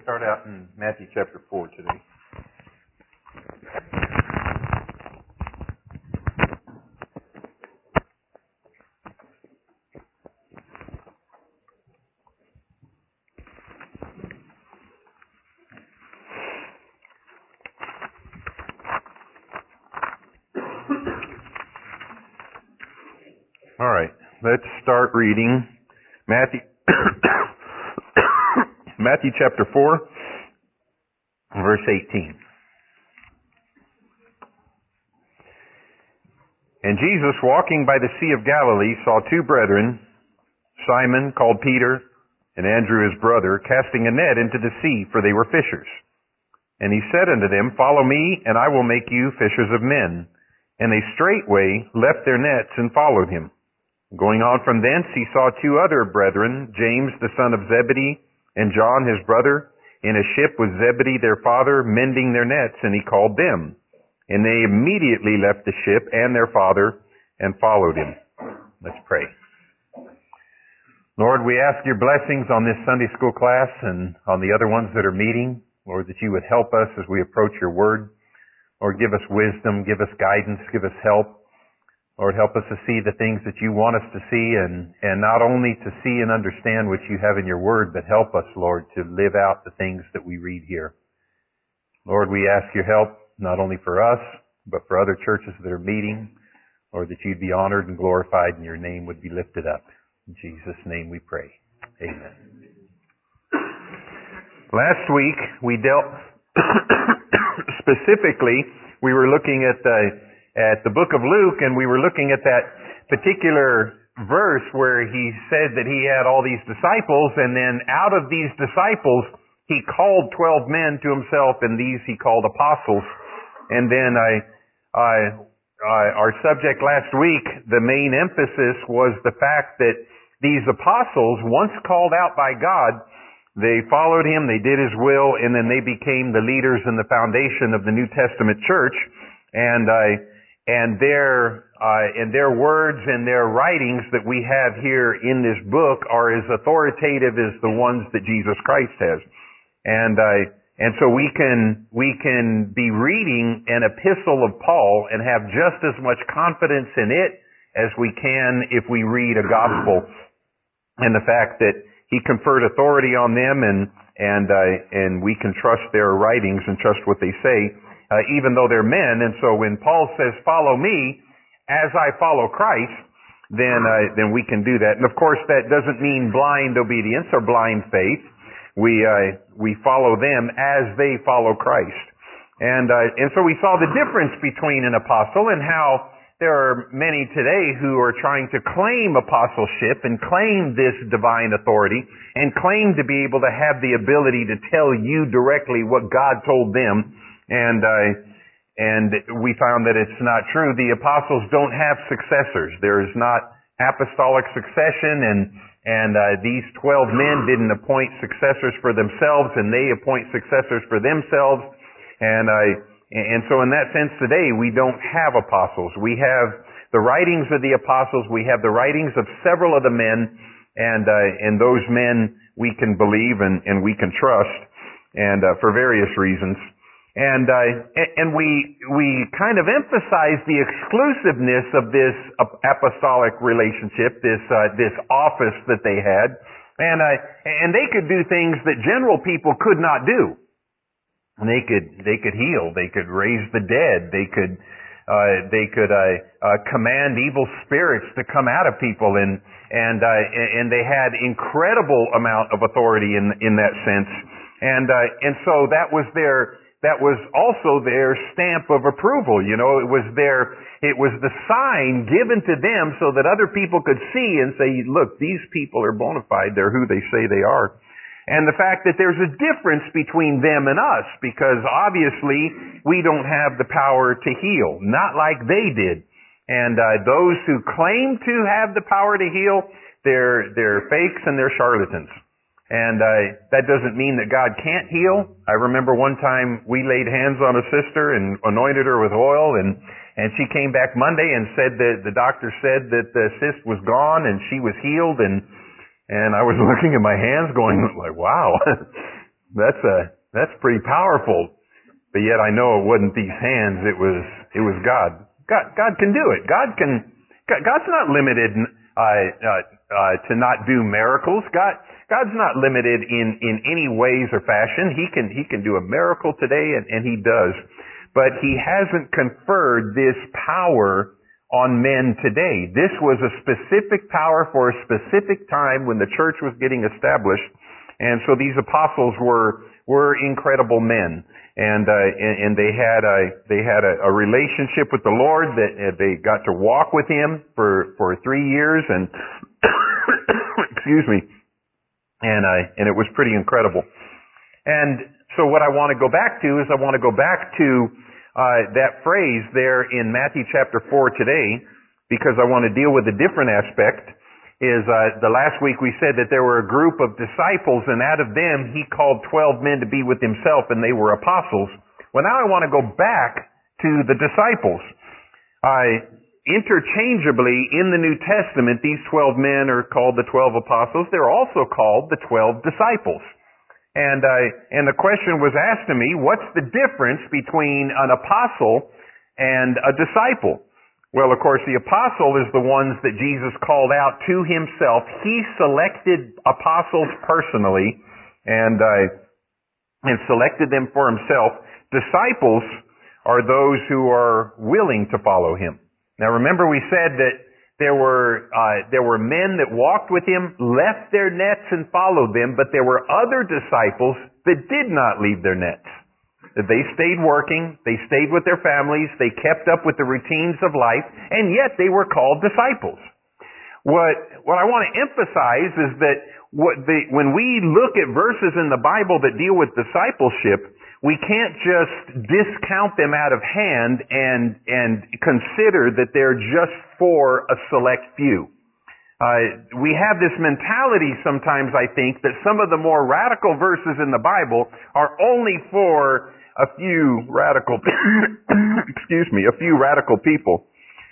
start out in Matthew chapter 4 today. All right, let's start reading Matthew Matthew chapter 4, verse 18. And Jesus, walking by the Sea of Galilee, saw two brethren, Simon, called Peter, and Andrew his brother, casting a net into the sea, for they were fishers. And he said unto them, Follow me, and I will make you fishers of men. And they straightway left their nets and followed him. Going on from thence, he saw two other brethren, James the son of Zebedee, and John his brother, in a ship with Zebedee their father, mending their nets, and he called them. And they immediately left the ship and their father, and followed him. Let's pray. Lord, we ask your blessings on this Sunday school class and on the other ones that are meeting. Lord, that you would help us as we approach your word. Lord, give us wisdom, give us guidance, give us help. Lord, help us to see the things that you want us to see, and not only to see and understand what you have in your word, but help us, Lord, to live out the things that we read here. Lord, we ask your help, not only for us, but for other churches that are meeting. Lord, that you'd be honored and glorified and your name would be lifted up. In Jesus' name we pray. Amen. Last week, we dealt specifically, we were looking at the book of Luke, and we were looking at that particular verse where he said that he had all these disciples, and then out of these disciples, he called 12 men to himself, and these he called apostles. And then our subject last week, the main emphasis was the fact that these apostles, once called out by God, they followed him, they did his will, and then they became the leaders and the foundation of the New Testament church. And their words and their writings that we have here in this book are as authoritative as the ones that Jesus Christ has. And so we can be reading an epistle of Paul and have just as much confidence in it as we can if we read a gospel, and the fact that he conferred authority on them, and we can trust their writings and trust what they say. Even though they're men. And so when Paul says, follow me as I follow Christ, then we can do that. And of course that doesn't mean blind obedience or blind faith. We follow them as they follow Christ. And so we saw the difference between an apostle and how there are many today who are trying to claim apostleship and claim this divine authority and claim to be able to have the ability to tell you directly what God told them. And we found that it's not true. The apostles don't have successors. There is not apostolic succession, and these 12 men didn't appoint successors for themselves, and they appoint successors for themselves. And so in that sense today, we don't have apostles. We have the writings of the apostles. We have the writings of several of the men, and those men we can believe and we can trust, and for various reasons. And we kind of emphasize the exclusiveness of this apostolic relationship, this office that they had, and they could do things that general people could not do. They could heal, they could raise the dead, they could command evil spirits to come out of people, and they had incredible amount of authority in that sense, and so that was also their stamp of approval. You know, it was the sign given to them so that other people could see and say, look, these people are bona fide. They're who they say they are. And the fact that there's a difference between them and us, because obviously we don't have the power to heal, not like they did. And those who claim to have the power to heal, they're fakes and they're charlatans. And that doesn't mean that God can't heal. I remember one time we laid hands on a sister and anointed her with oil, and she came back Monday and said that the doctor said that the cyst was gone and she was healed, and I was looking at my hands going like, wow. That's pretty powerful. But yet I know it wasn't these hands, it was God. God can do it. God's not limited to not do miracles. God's not limited in any ways or fashion. He can do a miracle today, and he does. But he hasn't conferred this power on men today. This was a specific power for a specific time when the church was getting established. And so these apostles were incredible men. And they had a relationship with the Lord, that they got to walk with him for 3 years, and excuse me, and it was pretty incredible. And so what I want to go back to is that phrase there in Matthew chapter 4 today, because I want to deal with a different aspect. The last week we said that there were a group of disciples, and out of them he called 12 men to be with himself, and they were apostles. Well, now I want to go back to the disciples. Interchangeably in the New Testament, these 12 men are called the 12 apostles. They're also called the 12 disciples. And the question was asked to me, what's the difference between an apostle and a disciple? Well, of course, the apostle is the ones that Jesus called out to himself. He selected apostles personally and selected them for himself. Disciples are those who are willing to follow him. Now, remember we said that there were men that walked with him, left their nets and followed them, but there were other disciples that did not leave their nets. They stayed working, they stayed with their families, they kept up with the routines of life, and yet they were called disciples. What I want to emphasize is that when we look at verses in the Bible that deal with discipleship, we can't just discount them out of hand and consider that they're just for a select few. We have this mentality sometimes, I think, that some of the more radical verses in the Bible are only for a few radical, a few radical people.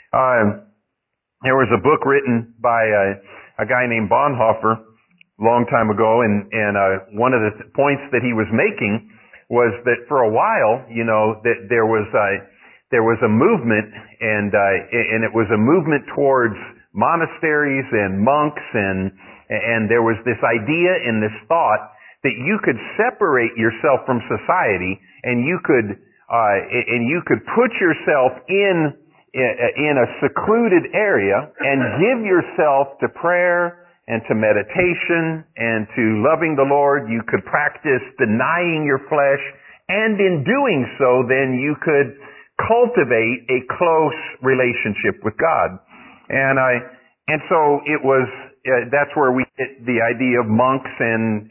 There was a book written by a guy named Bonhoeffer a long time ago, and one of the points that he was making was that for a while, that there was a movement, and it was a movement towards monasteries and monks, and there was this idea and this thought that you could separate yourself from society, and you could put yourself in a secluded area and give yourself to prayer and to meditation and to loving the Lord. You could practice denying your flesh, and in doing so, then you could cultivate a close relationship with God. And so it was, that's where we get the idea of monks and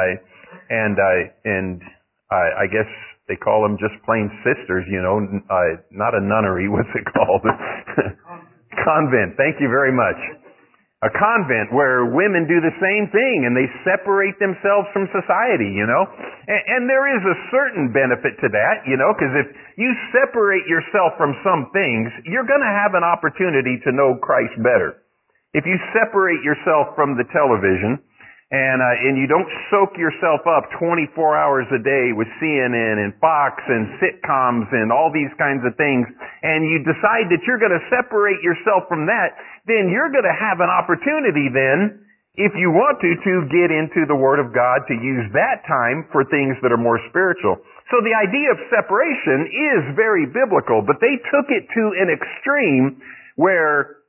I guess they call them just plain sisters, not a nunnery, what's it called? Convent. Thank you very much. A convent where women do the same thing and they separate themselves from society, And there is a certain benefit to that, because if you separate yourself from some things, you're going to have an opportunity to know Christ better. If you separate yourself from the television and you don't soak yourself up 24 hours a day with CNN and Fox and sitcoms and all these kinds of things, and you decide that you're going to separate yourself from that, then you're going to have an opportunity then, if you want to get into the Word of God, to use that time for things that are more spiritual. So the idea of separation is very biblical, but they took it to an extreme where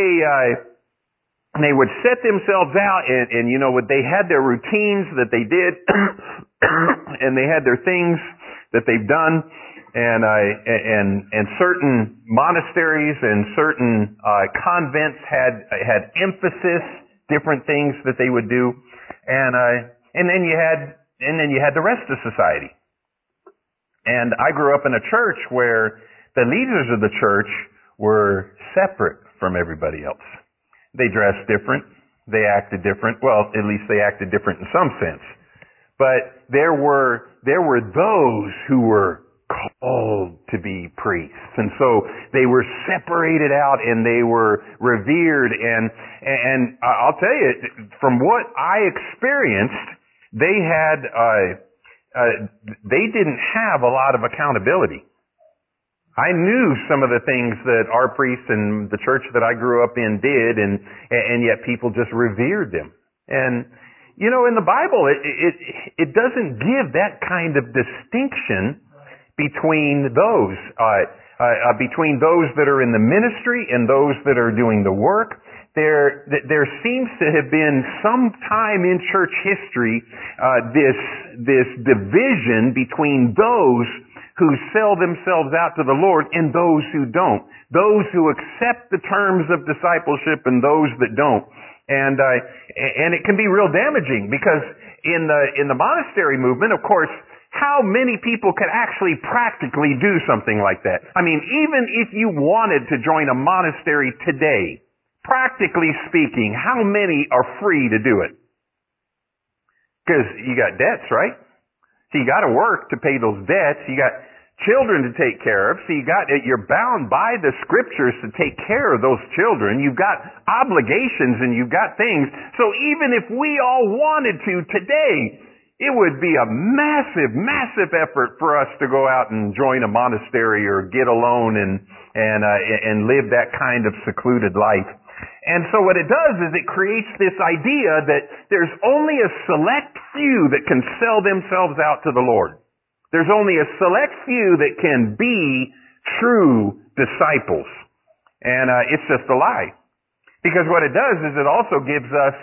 they would set themselves out and they had their routines that they did and they had their things that they've done, and certain monasteries and certain convents had emphasis, different things that they would do, and then you had the rest of society. And I grew up in a church where the leaders of the church were separate from everybody else. They dressed different. They acted different. Well, at least they acted different in some sense. But there were those who were called to be priests. And so they were separated out and they were revered. And I'll tell you, from what I experienced, they had they didn't have a lot of accountability. I knew some of the things that our priests and the church that I grew up in did, and yet people just revered them. And, you know, in the Bible, it doesn't give that kind of distinction between those that are in the ministry and those that are doing the work. There seems to have been some time in church history this division between those who sell themselves out to the Lord and those who don't. Those who accept the terms of discipleship and those that don't. And it can be real damaging because in the monastery movement, of course, how many people could actually practically do something like that? I mean, even if you wanted to join a monastery today, practically speaking, how many are free to do it? Because you got debts, right? So you got to work to pay those debts. You got children to take care of. So you're bound by the scriptures to take care of those children. You've got obligations and you've got things. So even if we all wanted to today, it would be a massive, massive effort for us to go out and join a monastery or get alone and live that kind of secluded life. And so what it does is it creates this idea that there's only a select few that can sell themselves out to the Lord. There's only a select few that can be true disciples. And it's just a lie. Because what it does is it also gives us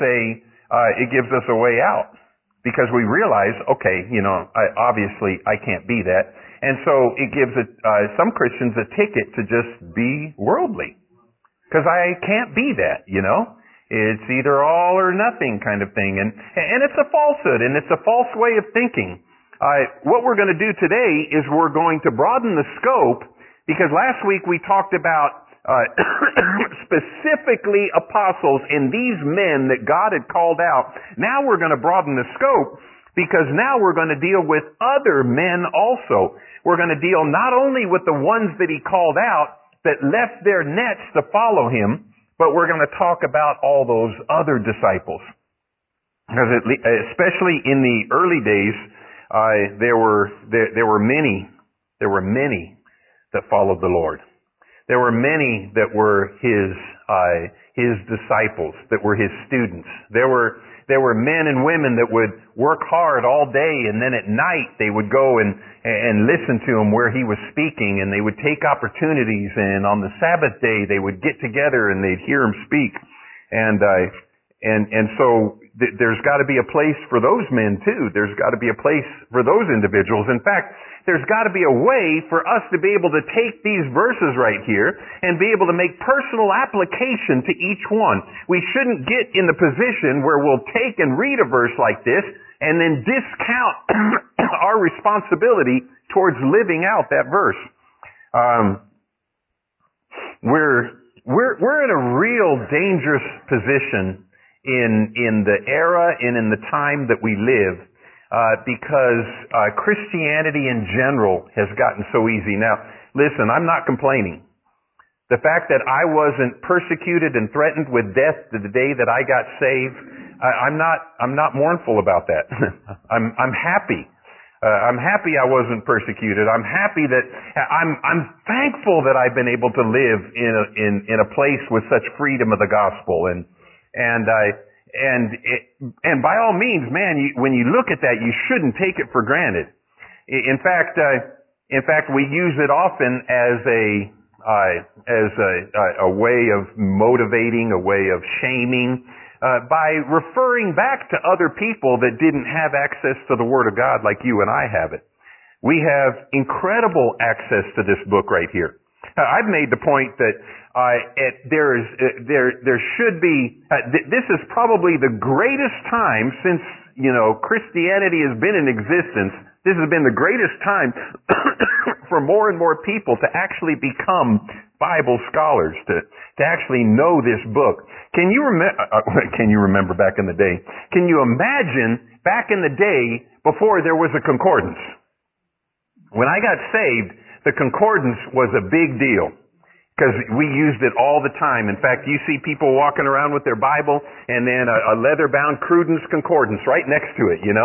a way out. Because we realize, okay, you know, obviously I can't be that. And so it gives some Christians a ticket to just be worldly. Because I can't be that, you know. It's either all or nothing kind of thing. And it's a falsehood, and it's a false way of thinking. What we're going to do today is we're going to broaden the scope, because last week we talked about specifically apostles and these men that God had called out. Now we're going to broaden the scope, because now we're going to deal with other men also. We're going to deal not only with the ones that he called out, that left their nets to follow him, but we're going to talk about all those other disciples. Because especially in the early days, there were many that followed the Lord. There were many that were his disciples, that were his students. There were men and women that would work hard all day, and then at night they would go and listen to him where he was speaking, and they would take opportunities, and on the Sabbath day they would get together and they'd hear him speak. And so there's got to be a place for those men too. There's got to be a place for those individuals. In fact, there's got to be a way for us to be able to take these verses right here and be able to make personal application to each one. We shouldn't get in the position where we'll take and read a verse like this and then discount our responsibility towards living out that verse. We're in a real dangerous position in the era and in the time that we live, because Christianity in general has gotten so easy. Now, listen, I'm not complaining. The fact that I wasn't persecuted and threatened with death the day that I got saved, I'm not mournful about that. I'm happy. I'm happy I wasn't persecuted. I'm happy that I'm thankful that I've been able to live in a place with such freedom of the gospel. And by all means, man, when you look at that, you shouldn't take it for granted. In fact, we use it often as a way of motivating, a way of shaming, by referring back to other people that didn't have access to the Word of God like you and I have it. We have incredible access to this book right here. I've made the point that there should be. This is probably the greatest time since Christianity has been in existence. This has been the greatest time for more and more people to actually become Bible scholars, to actually know this book. Can you remember back in the day? Can you imagine back in the day before there was a concordance? When I got saved, the concordance was a big deal because we used it all the time. In fact, you see people walking around with their Bible and then a leather-bound Cruden's concordance right next to it,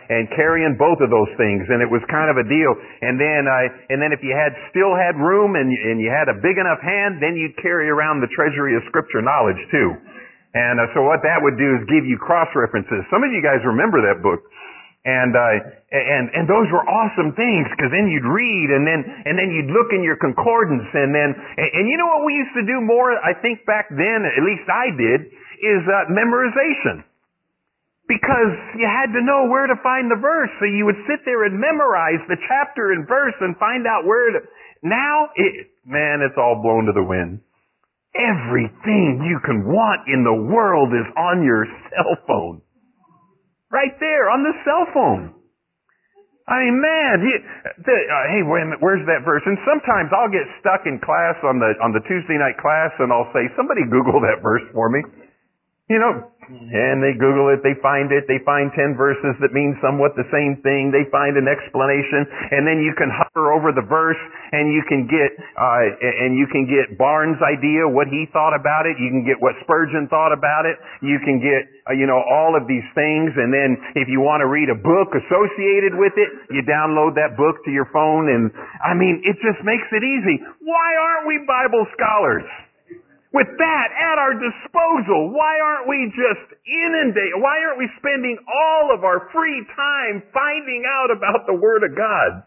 and carrying both of those things, and it was kind of a deal. And then if you still had room and you had a big enough hand, then you'd carry around the treasury of Scripture knowledge too. And so what that would do is give you cross references. Some of you guys remember that book. And those were awesome things, because then you'd read and then you'd look in your concordance and you know what we used to do more, I think back then, at least I did, is memorization. Because you had to know where to find the verse, so you would sit there and memorize the chapter and verse and find out where to. Now, it's all blown to the wind. Everything you can want in the world is on your cell phone. Right there, on the cell phone. I mean, man, hey, wait a minute, where's that verse? And sometimes I'll get stuck in class on the Tuesday night class, and I'll say, somebody Google that verse for me. You know, and they Google it, they find 10 verses that mean somewhat the same thing, they find an explanation, and then you can hover over the verse, and you can get Barnes' idea, what he thought about it, you can get what Spurgeon thought about it, you can get, all of these things, and then if you want to read a book associated with it, you download that book to your phone, and, it just makes it easy. Why aren't we Bible scholars? With that at our disposal, why aren't we just inundated? Why aren't we spending all of our free time finding out about the Word of God?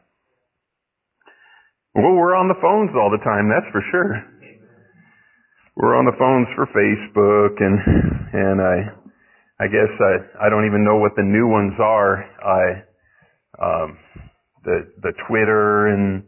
Well, we're on the phones all the time, that's for sure. We're on the phones for Facebook, and I guess I don't even know what the new ones are. The Twitter and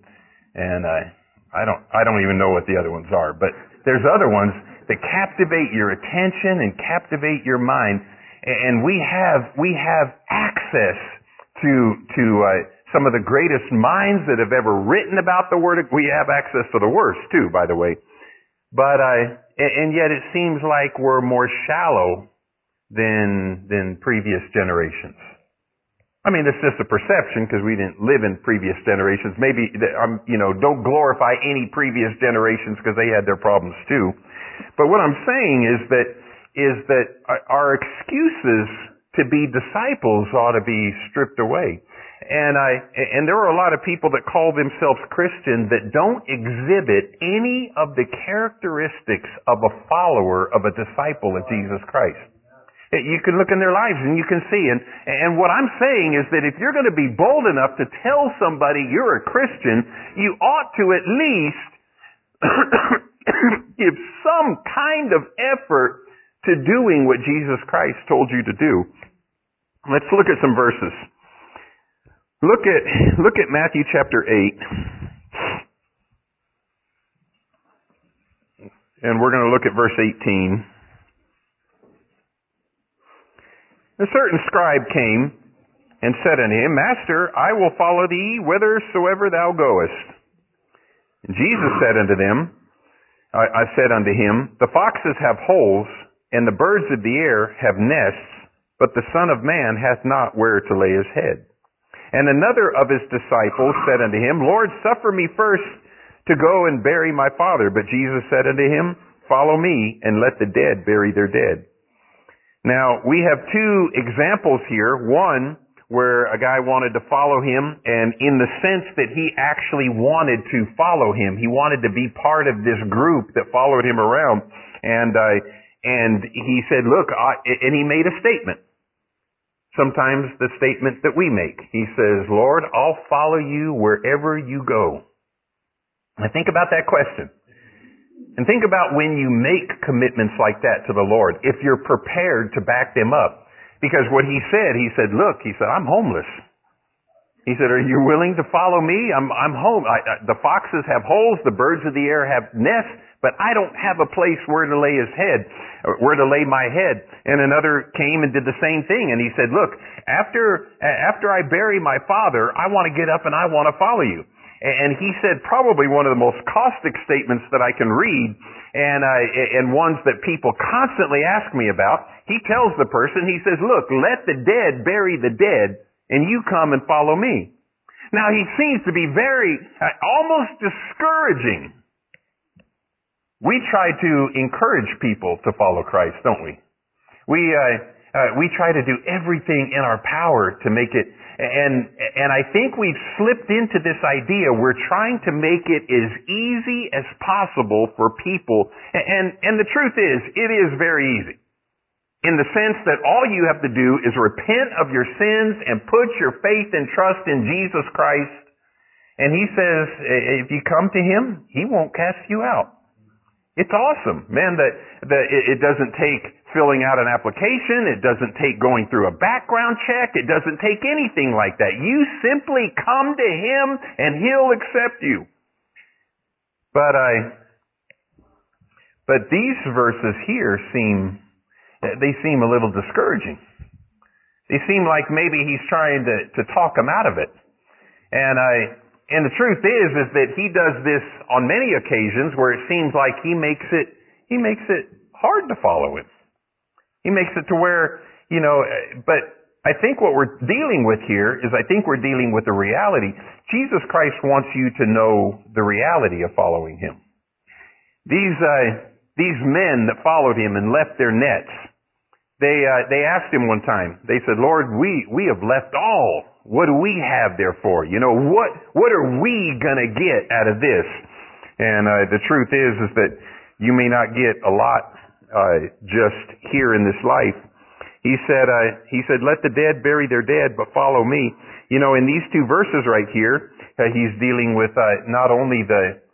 I don't even know what the other ones are, but there's other ones that captivate your attention and captivate your mind, and we have access to some of the greatest minds that have ever written about the Word. We have access to the worst too, by the way. But and yet it seems like we're more shallow than previous generations. It's just a perception, because we didn't live in previous generations. Maybe, don't glorify any previous generations, because they had their problems too. But what I'm saying is that our excuses to be disciples ought to be stripped away. And there are a lot of people that call themselves Christian that don't exhibit any of the characteristics of a follower, of a disciple of Jesus Christ. You can look in their lives and you can see. And what I'm saying is that if you're going to be bold enough to tell somebody you're a Christian, you ought to at least give some kind of effort to doing what Jesus Christ told you to do. Let's look at some verses. Look at Matthew chapter 8. And we're going to look at verse 18. A certain scribe came and said unto him, Master, I will follow thee whithersoever thou goest. And Jesus said unto them, I said unto him, The foxes have holes, and the birds of the air have nests, but the Son of Man hath not where to lay his head. And another of his disciples said unto him, Lord, suffer me first to go and bury my father. But Jesus said unto him, Follow me, and let the dead bury their dead. Now, we have two examples here. One, where a guy wanted to follow him, and in the sense that he actually wanted to follow him. He wanted to be part of this group that followed him around. And he said, look, and he made a statement. Sometimes the statement that we make. He says, Lord, I'll follow you wherever you go. Now think about that question. And think about when you make commitments like that to the Lord, if you're prepared to back them up. Because what he said, I'm homeless. He said, are you willing to follow me? I'm home. The foxes have holes, the birds of the air have nests, but I don't have a place where to lay his head, or where to lay my head. And another came and did the same thing, and he said, look, after I bury my father, I want to get up and I want to follow you. And he said probably one of the most caustic statements that I can read, and ones that people constantly ask me about. He tells the person, he says, look, let the dead bury the dead, and you come and follow me. Now he seems to be very, almost discouraging. We try to encourage people to follow Christ, don't we? We try to do everything in our power to make it, and I think we've slipped into this idea. We're trying to make it as easy as possible for people, and the truth is, it is very easy. In the sense that all you have to do is repent of your sins and put your faith and trust in Jesus Christ. And He says, if you come to Him, He won't cast you out. It's awesome, man. It doesn't take filling out an application. It doesn't take going through a background check. It doesn't take anything like that. You simply come to Him and He'll accept you. But these verses here seem a little discouraging. They seem like maybe He's trying to talk them out of it. And the truth is that He does this on many occasions where it seems like He makes it hard to follow Him. He makes it to where, but I think what we're dealing with here is I think we're dealing with the reality. Jesus Christ wants you to know the reality of following Him. These men that followed Him and left their nets, they asked Him one time, they said, Lord, we have left all. What do we have there for? What are we gonna get out of this? And the truth is that you may not get a lot just here in this life. He said, let the dead bury their dead, but follow me. In these two verses right here, He's dealing with not only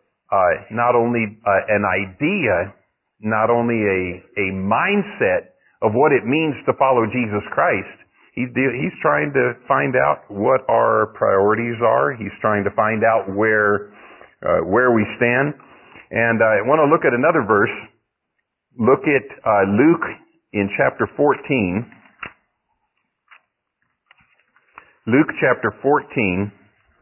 an idea, not only a mindset of what it means to follow Jesus Christ. He's trying to find out what our priorities are. He's trying to find out where we stand. And I want to look at another verse. Look at Luke in chapter 14. Luke chapter 14.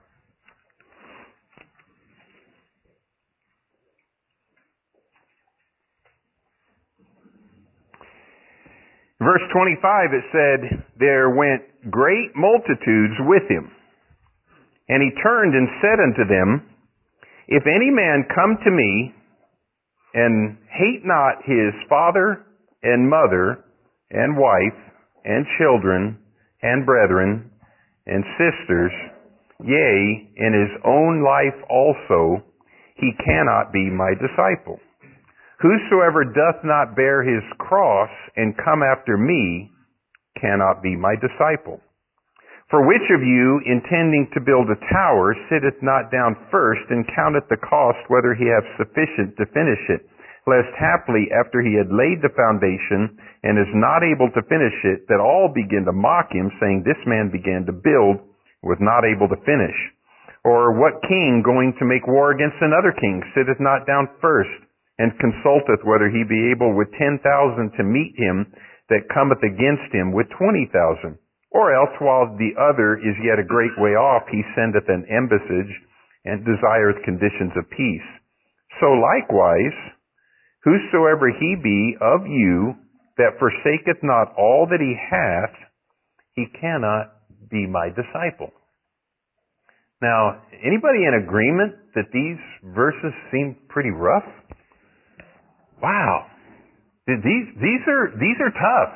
Verse 25, it said, there went great multitudes with Him. And He turned and said unto them, if any man come to me, and hate not his father and mother and wife and children and brethren and sisters, yea, in his own life also, he cannot be my disciple. Whosoever doth not bear his cross and come after me cannot be my disciple. For which of you, intending to build a tower, sitteth not down first and counteth the cost whether he have sufficient to finish it, lest haply after he had laid the foundation and is not able to finish it, that all begin to mock him, saying, this man began to build, was not able to finish. Or what king, going to make war against another king, sitteth not down first, and consulteth whether he be able with 10,000 to meet him that cometh against him with 20,000? Or else, while the other is yet a great way off, he sendeth an embassage, and desireth conditions of peace. So likewise, whosoever he be of you that forsaketh not all that he hath, he cannot be my disciple. Now, anybody in agreement that these verses seem pretty rough? Wow. These are tough.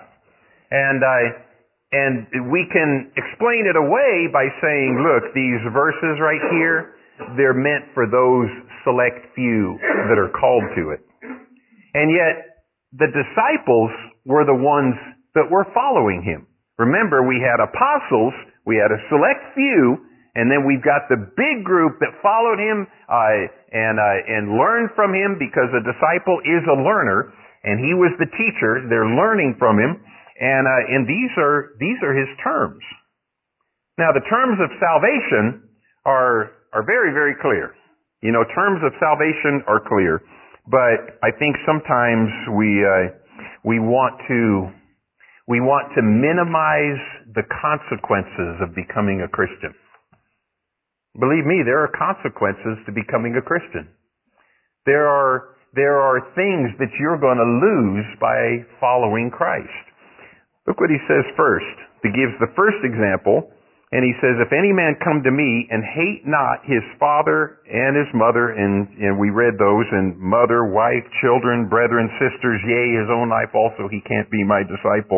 And we can explain it away by saying, look, these verses right here, they're meant for those select few that are called to it. And yet, the disciples were the ones that were following Him. Remember, we had apostles, we had a select few, and then we've got the big group that followed Him and learned from Him, because a disciple is a learner, and He was the teacher. They're learning from Him, and these are His terms. Now, the terms of salvation are very, very clear. Terms of salvation are clear. But I think sometimes we want to minimize the consequences of becoming a Christian. Believe me, there are consequences to becoming a Christian. There are things that you're going to lose by following Christ. Look what he says first. He gives the first example. And he says, if any man come to me and hate not his father and his mother, and we read those, and mother, wife, children, brethren, sisters, yea, his own life also, he can't be my disciple.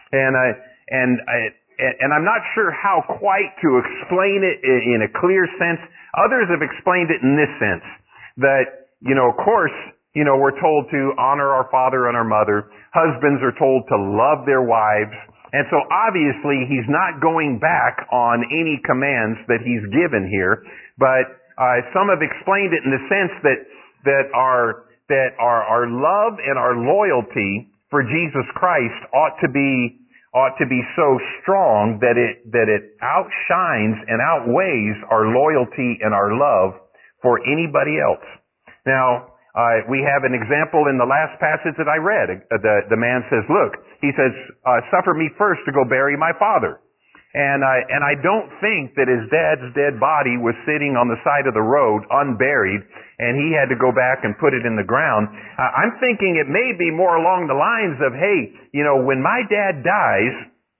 And I'm not sure how quite to explain it in a clear sense. Others have explained it in this sense, that, of course, we're told to honor our father and our mother. Husbands are told to love their wives. And so obviously he's not going back on any commands that he's given here, but some have explained it in the sense that our love and our loyalty for Jesus Christ ought to be so strong that it outshines and outweighs our loyalty and our love for anybody else. Now, we have an example in the last passage that I read. The man says, look, he says, suffer me first to go bury my father. And I don't think that his dad's dead body was sitting on the side of the road unburied and he had to go back and put it in the ground. I'm thinking it may be more along the lines of, hey, when my dad dies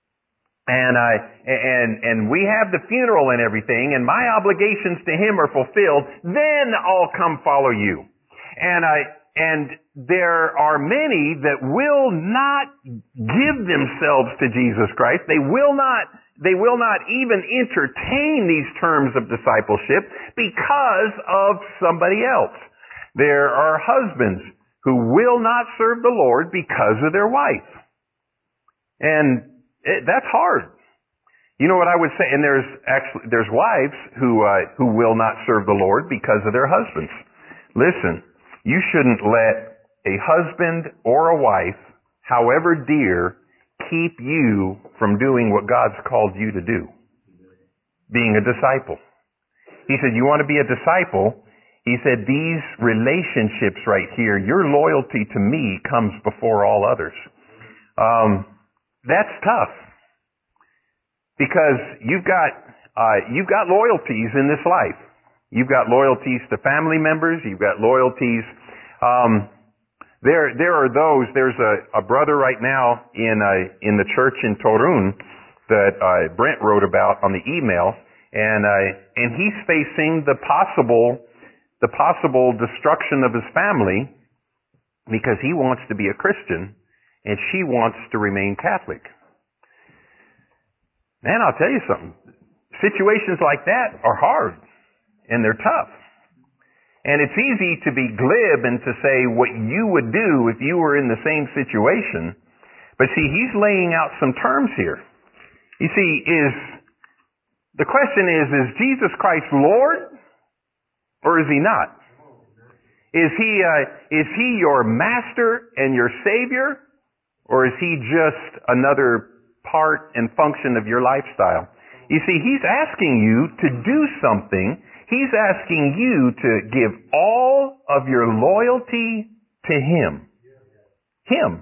and we have the funeral and everything and my obligations to him are fulfilled, then I'll come follow you. And there are many that will not give themselves to Jesus Christ. They will not even entertain these terms of discipleship because of somebody else. There are husbands who will not serve the Lord because of their wife. And that's hard. You know what I would say? And there's wives who will not serve the Lord because of their husbands. Listen, you shouldn't let a husband or a wife, however dear, keep you from doing what God's called you to do. Being a disciple. He said, you want to be a disciple? He said, these relationships right here, your loyalty to me comes before all others. That's tough. Because you've got loyalties in this life. You've got loyalties to family members. You've got loyalties. There are those. There's a brother right now in the church in Torun that Brent wrote about on the email, and he's facing the possible destruction of his family because he wants to be a Christian and she wants to remain Catholic. Man, I'll tell you something. Situations like that are hard. And they're tough. And it's easy to be glib and to say what you would do if you were in the same situation. But see, he's laying out some terms here. You see, the question is Jesus Christ Lord or is he not? Is he your master and your savior, or is he just another part and function of your lifestyle? You see, he's asking you to do something. He's asking you to give all of your loyalty to him. Him.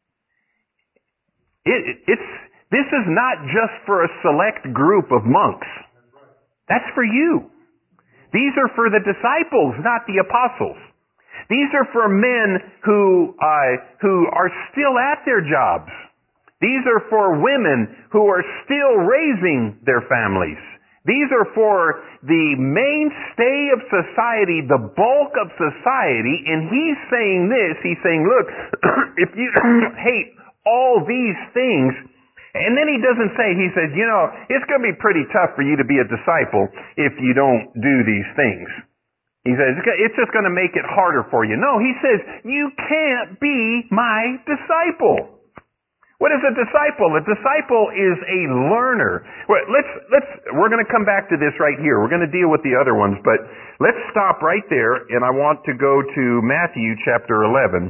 This is not just for a select group of monks. That's for you. These are for the disciples, not the apostles. These are for men who are still at their jobs. These are for women who are still raising their families. These are for the mainstay of society, the bulk of society, and he's saying this, he's saying, look, if you hate all these things, and then he doesn't say, he says, it's going to be pretty tough for you to be a disciple if you don't do these things. He says, it's just going to make it harder for you. No, he says, you can't be my disciple. What is a disciple? A disciple is a learner. Well, we're going to come back to this right here. We're going to deal with the other ones, but let's stop right there, and I want to go to Matthew chapter 11.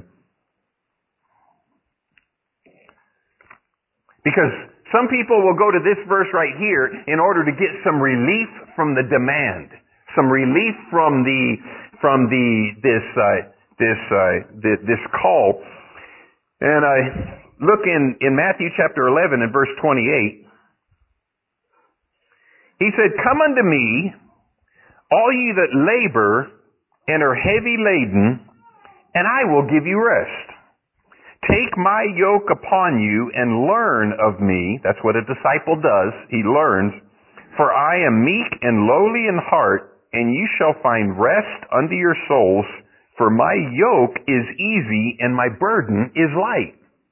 Because some people will go to this verse right here in order to get some relief from the demand, some relief from this call. And look in Matthew chapter 11 and verse 28. He said, "Come unto me, all ye that labor and are heavy laden, and I will give you rest. Take my yoke upon you and learn of me." That's what a disciple does. He learns. "For I am meek and lowly in heart, and you shall find rest unto your souls. For my yoke is easy and my burden is light."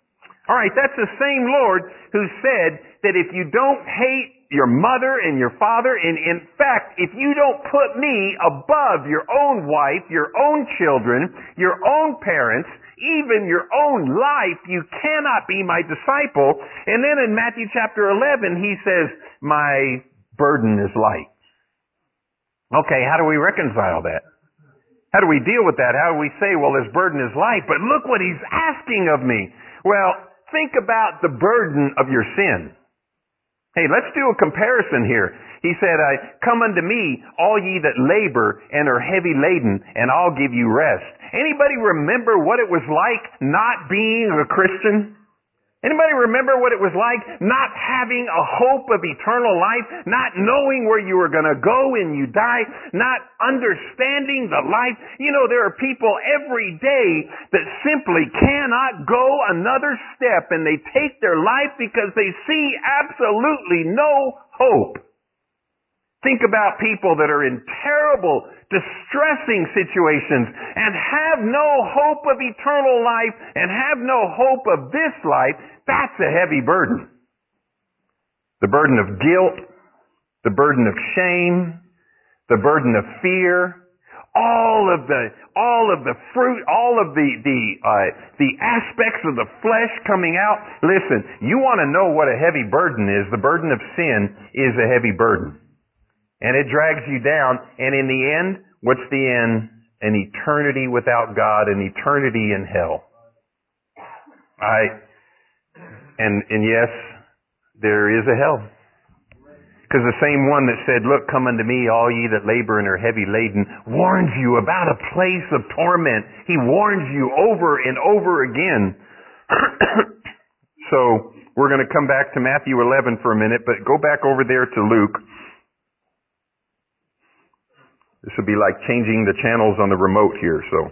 All right, that's the same Lord who said that if you don't hate your mother and your father, and in fact, if you don't put me above your own wife, your own children, your own parents, even your own life, you cannot be my disciple. And then in Matthew chapter 11, he says, my burden is light. Okay, how do we reconcile that? How do we deal with that? How do we say, well, his burden is light, but look what he's asking of me? Well, think about the burden of your sin. Hey, let's do a comparison here. He said, come unto me, all ye that labor and are heavy laden, and I'll give you rest. Anybody remember what it was like not being a Christian? Anybody remember what it was like not having a hope of eternal life, not knowing where you were going to go when you die, not understanding the life? You know, there are people every day that simply cannot go another step, and they take their life because they see absolutely no hope. Think about people that are in terrible, distressing situations and have no hope of eternal life and have no hope of this life. That's a heavy burden. The burden of guilt, the burden of shame, the burden of fear, all of the fruit, all of the aspects of the flesh coming out. Listen, you want to know what a heavy burden is. The burden of sin is a heavy burden. And it drags you down. And in the end, what's the end? An eternity without God, an eternity in hell. And yes, there is a hell. Because the same one that said, look, come unto me, all ye that labor and are heavy laden, warns you about a place of torment. He warns you over and over again. So, we're going to come back to Matthew 11 for a minute, but go back over there to Luke. This would be like changing the channels on the remote here. So,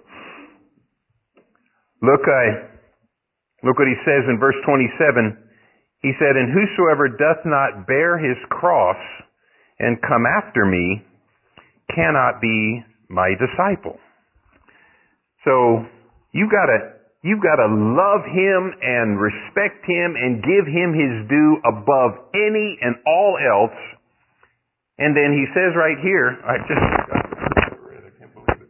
look what he says in verse 27. He said, and whosoever doth not bear his cross and come after me cannot be my disciple. So, you've got to love him and respect him and give him his due above any and all else. And then he says right here, I can't believe it.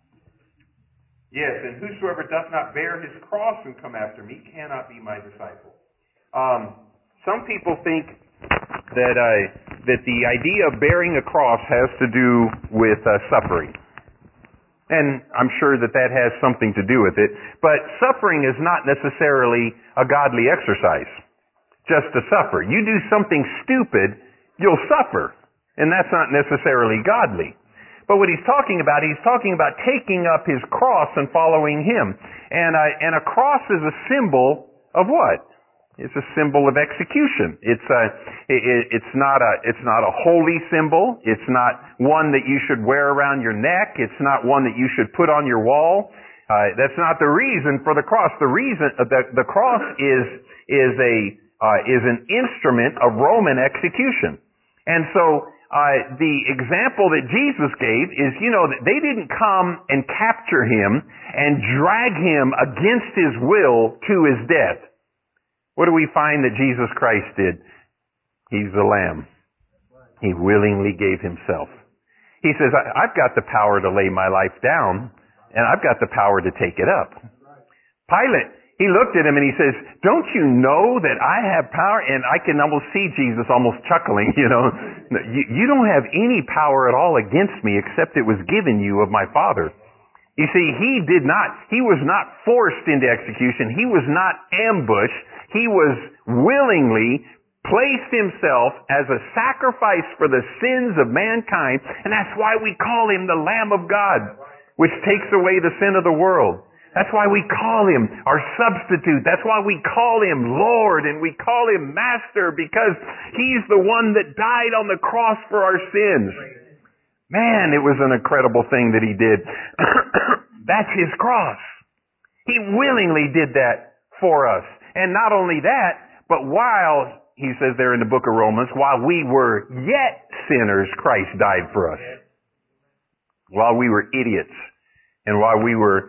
Yes, and whosoever doth not bear his cross and come after me cannot be my disciple. Some people think that the idea of bearing a cross has to do with suffering. And I'm sure that has something to do with it. But suffering is not necessarily a godly exercise. Just to suffer. You do something stupid, you'll suffer. And that's not necessarily godly. But what he's talking about taking up his cross and following him. And a cross is a symbol of what? It's a symbol of execution. It's not a holy symbol. It's not one that you should wear around your neck. It's not one that you should put on your wall. That's not the reason for the cross. The reason the cross is an instrument of Roman execution. And so the example that Jesus gave is, that they didn't come and capture him and drag him against his will to his death. What do we find that Jesus Christ did? He's the Lamb. He willingly gave himself. He says, I've got the power to lay my life down, and I've got the power to take it up. Pilate, he looked at him and he says, don't you know that I have power? And I can almost see Jesus almost chuckling, You don't have any power at all against me except it was given you of my Father. You see, he was not forced into execution. He was not ambushed. He was willingly placed himself as a sacrifice for the sins of mankind. And that's why we call him the Lamb of God, which takes away the sin of the world. That's why we call him our substitute. That's why we call him Lord and we call him Master, because he's the one that died on the cross for our sins. Man, it was an incredible thing that he did. That's his cross. He willingly did that for us. And not only that, but while, he says there in the book of Romans, while we were yet sinners, Christ died for us. While we were idiots and while we were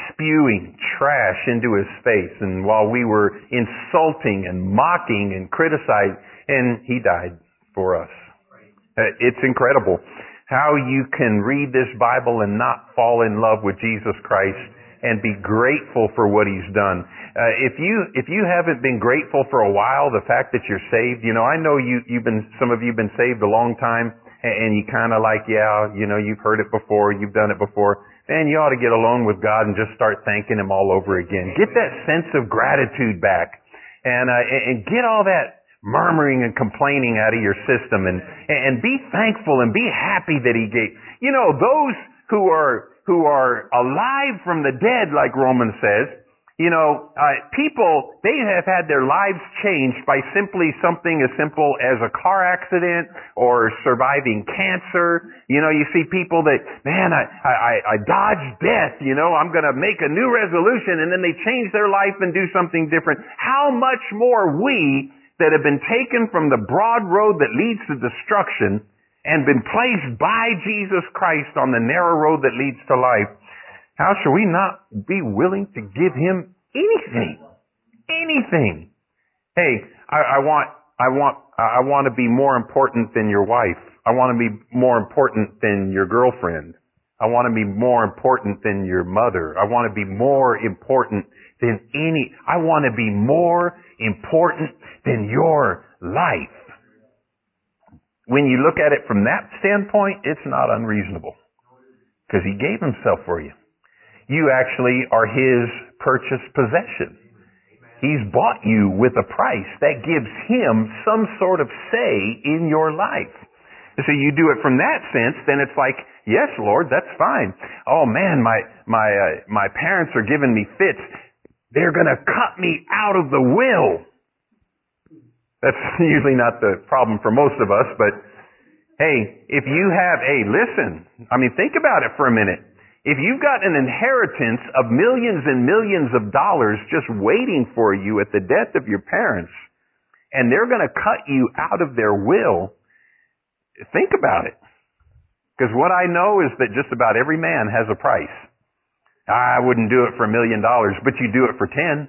spewing trash into his face, and while we were insulting and mocking and criticizing, and he died for us. It's incredible how you can read this Bible and not fall in love with Jesus Christ and be grateful for what he's done. If you haven't been grateful for a while, the fact that you're saved, I know some of you have been saved a long time, and you kind of like, you've heard it before, you've done it before. Man, you ought to get alone with God and just start thanking him all over again. Get that sense of gratitude back, and get all that murmuring and complaining out of your system, and be thankful and be happy that he gave. Those who are alive from the dead, like Romans says, people, they have had their lives changed by simply something as simple as a car accident or surviving cancer. You see people that, man, I dodged death, I'm going to make a new resolution, and then they change their life and do something different. How much more we that have been taken from the broad road that leads to destruction and been placed by Jesus Christ on the narrow road that leads to life, how shall we not be willing to give him anything? Anything. Hey, I want to be more important than your wife. I want to be more important than your girlfriend. I want to be more important than your mother. I want to be more important than I want to be more important than your life. When you look at it from that standpoint, it's not unreasonable. Because he gave himself for you. You actually are his purchased possession. He's bought you with a price that gives him some sort of say in your life. So you do it from that sense, then it's like, yes, Lord, that's fine. Oh man, my parents are giving me fits. They're going to cut me out of the will. That's usually not the problem for most of us, but hey, listen, think about it for a minute. If you've got an inheritance of millions and millions of dollars just waiting for you at the death of your parents, and they're going to cut you out of their will, think about it. Because what I know is that just about every man has a price. I wouldn't do it for $1 million, but you do it for 10.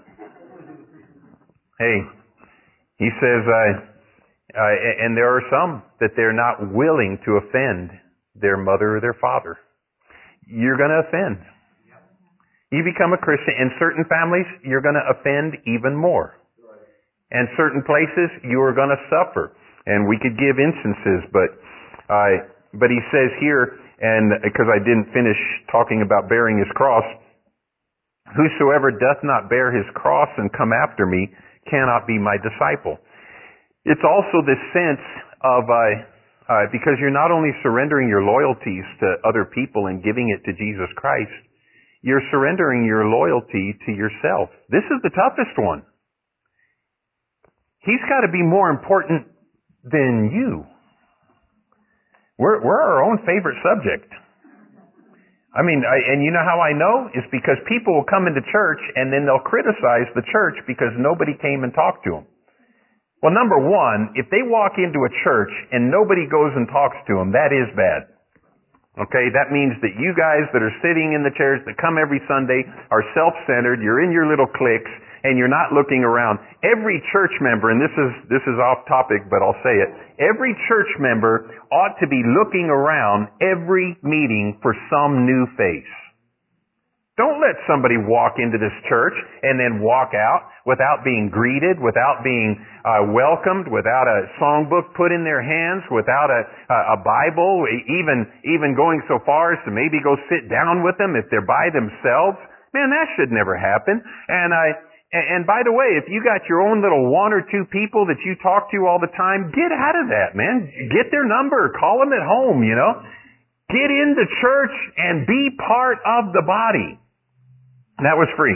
Hey, he says, and there are some that they're not willing to offend their mother or their father. You're going to offend. You become a Christian. In certain families, you're going to offend even more. And certain places, you are going to suffer. And we could give instances, but he says here, and because I didn't finish talking about bearing his cross, whosoever doth not bear his cross and come after me cannot be my disciple. It's also this sense of, because you're not only surrendering your loyalties to other people and giving it to Jesus Christ, you're surrendering your loyalty to yourself. This is the toughest one. He's got to be more important than you. We're our own favorite subject. And you know how I know? It's because people will come into church and then they'll criticize the church because nobody came and talked to them. Well, number one, if they walk into a church and nobody goes and talks to them, that is bad. Okay, that means that you guys that are sitting in the chairs that come every Sunday are self-centered, you're in your little cliques, and you're not looking around. Every church member, and this is off topic, but I'll say it, every church member ought to be looking around every meeting for some new face. Don't let somebody walk into this church and then walk out without being greeted, without being welcomed, without a songbook put in their hands, without a Bible, even going so far as to maybe go sit down with them if they're by themselves. Man, that should never happen. And by the way, if you got your own little one or two people that you talk to all the time, get out of that, man. Get their number. Call them at home, Get into church and be part of the body. And that was free.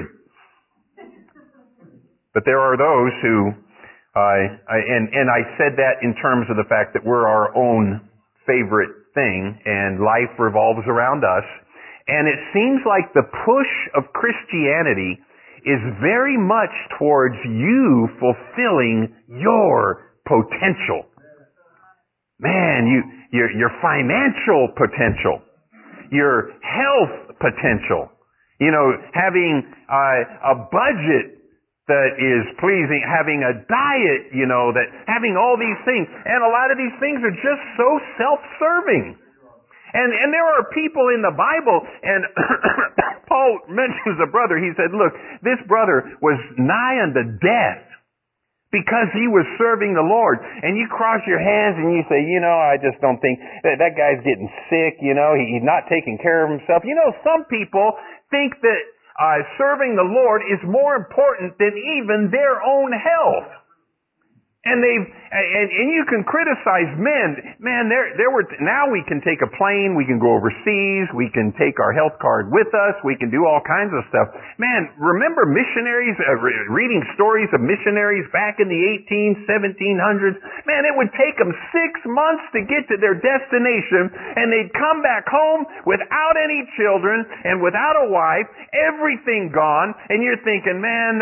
But there are those who, and I said that in terms of the fact that we're our own favorite thing and life revolves around us. And it seems like the push of Christianity is very much towards you fulfilling your potential. Man, your financial potential, your health potential, Having a budget that is pleasing, having a diet, that having all these things. And a lot of these things are just so self-serving. And there are people in the Bible, and Paul mentions a brother. He said, look, this brother was nigh unto death because he was serving the Lord. And you cross your hands and you say, I just don't think that guy's getting sick, he's not taking care of himself. Some people think that serving the Lord is more important than even their own health. And you can criticize men. Man, now we can take a plane, we can go overseas, we can take our health card with us, we can do all kinds of stuff. Man, remember missionaries, reading stories of missionaries back in the 1700s? Man, it would take them 6 months to get to their destination, and they'd come back home without any children and without a wife, everything gone, and you're thinking, man,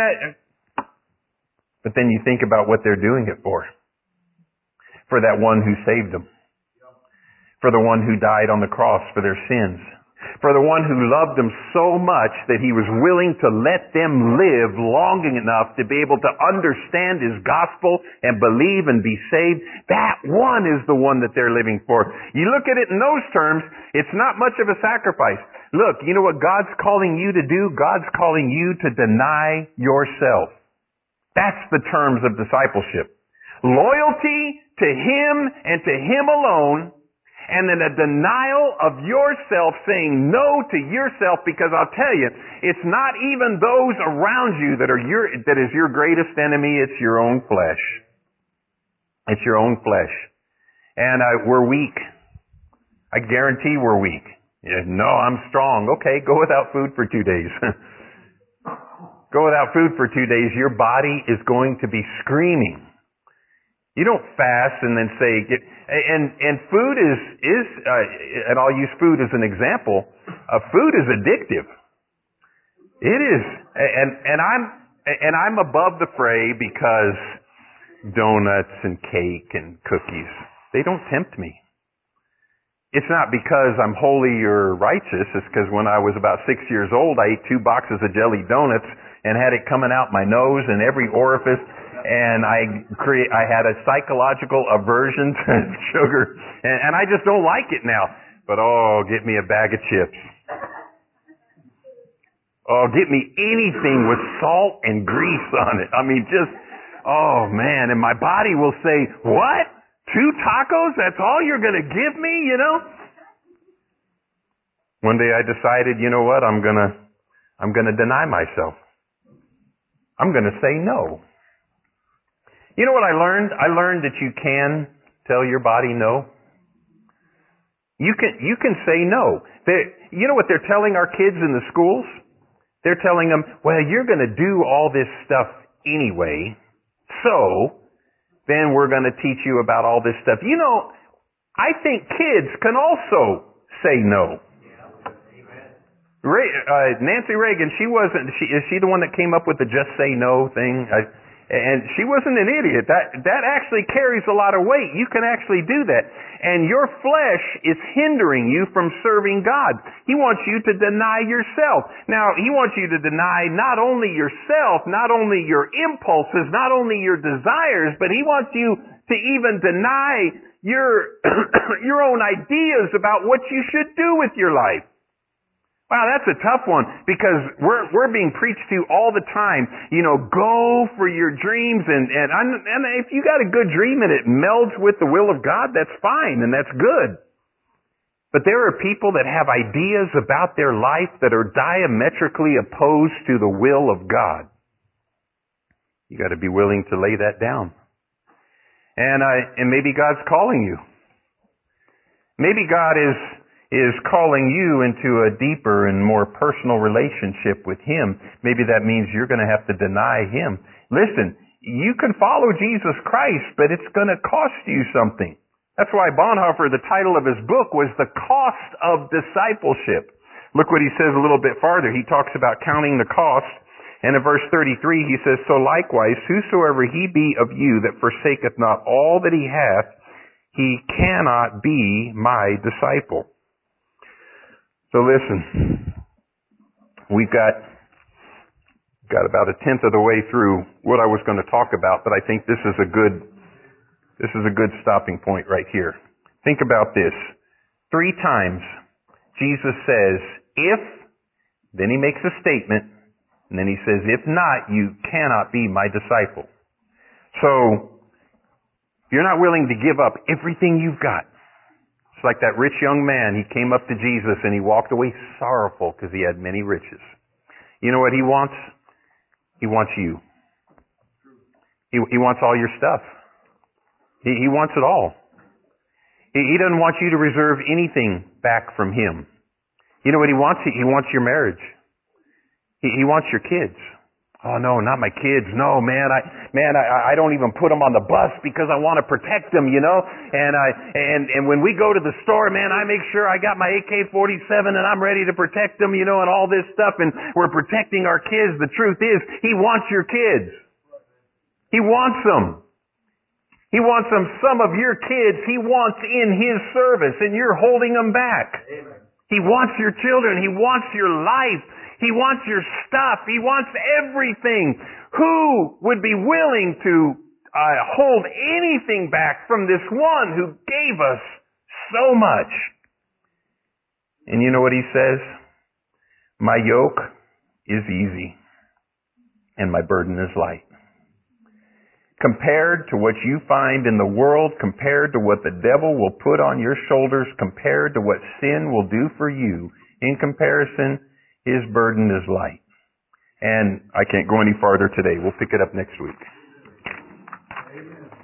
but then you think about what they're doing it for. For that one who saved them. For the one who died on the cross for their sins. For the one who loved them so much that he was willing to let them live long enough to be able to understand his gospel and believe and be saved. That one is the one that they're living for. You look at it in those terms, it's not much of a sacrifice. Look, you know what God's calling you to do? God's calling you to deny yourself. That's the terms of discipleship. Loyalty to Him and to Him alone, and then a denial of yourself, saying no to yourself, because I'll tell you, it's not even those around you that is your greatest enemy, it's your own flesh. It's your own flesh. And we're weak. I guarantee we're weak. No, I'm strong. Okay, go without food for 2 days. Go without food for 2 days, your body is going to be screaming. You don't fast and then say, and food is, and I'll use food as an example, food is addictive. It is, and I'm above the fray because donuts and cake and cookies, they don't tempt me. It's not because I'm holy or righteous, it's because when I was about 6 years old, I ate 2 boxes of jelly donuts and had it coming out my nose and every orifice, and I had a psychological aversion to sugar, and I just don't like it now. But get me a bag of chips. Get me anything with salt and grease on it. I mean, man, and my body will say, what? 2 tacos? That's all you're going to give me, One day I decided, you know what? I'm going to deny myself. I'm going to say no. You know what I learned? I learned that you can tell your body no. You can say no. You know what they're telling our kids in the schools? They're telling them, well, you're going to do all this stuff anyway, so then we're going to teach you about all this stuff. I think kids can also say no. Nancy Reagan, is she the one that came up with the just say no thing? And she wasn't an idiot. That actually carries a lot of weight. You can actually do that. And your flesh is hindering you from serving God. He wants you to deny yourself. Now, He wants you to deny not only yourself, not only your impulses, not only your desires, but He wants you to even deny your own ideas about what you should do with your life. Wow, that's a tough one, because we're being preached to all the time. Go for your dreams, and if you got a good dream and it melds with the will of God, that's fine and that's good. But there are people that have ideas about their life that are diametrically opposed to the will of God. You got to be willing to lay that down. And maybe God's calling you. Maybe God is calling you into a deeper and more personal relationship with Him. Maybe that means you're going to have to deny Him. Listen, you can follow Jesus Christ, but it's going to cost you something. That's why Bonhoeffer, the title of his book was The Cost of Discipleship. Look what he says a little bit farther. He talks about counting the cost. And in verse 33, he says, so likewise, whosoever he be of you that forsaketh not all that he hath, he cannot be my disciple. So listen, We've got about a tenth of the way through what I was going to talk about, but I think this is a good stopping point right here. Think about this. 3 times Jesus says, if, then he makes a statement, and then he says, if not, you cannot be my disciple. So, if you're not willing to give up everything you've got, it's like that rich young man. He came up to Jesus and he walked away sorrowful because he had many riches. You know what he wants? He wants you. He wants all your stuff. He wants it all. He doesn't want you to reserve anything back from him. You know what he wants? He wants your marriage. He wants your kids. Oh no, not my kids. No, man, I don't even put them on the bus because I want to protect them, you know. And when we go to the store, man, I make sure I got my AK-47 and I'm ready to protect them, you know, and all this stuff. And we're protecting our kids. The truth is, he wants your kids. He wants them. He wants them. Some of your kids, he wants in his service, and you're holding them back. Amen. He wants your children. He wants your life. He wants your stuff. He wants everything. Who would be willing to hold anything back from this one who gave us so much? And you know what he says? My yoke is easy and my burden is light. Compared to what you find in the world, compared to what the devil will put on your shoulders, compared to what sin will do for you, in comparison, his burden is light. And I can't go any farther today. We'll pick it up next week. Amen.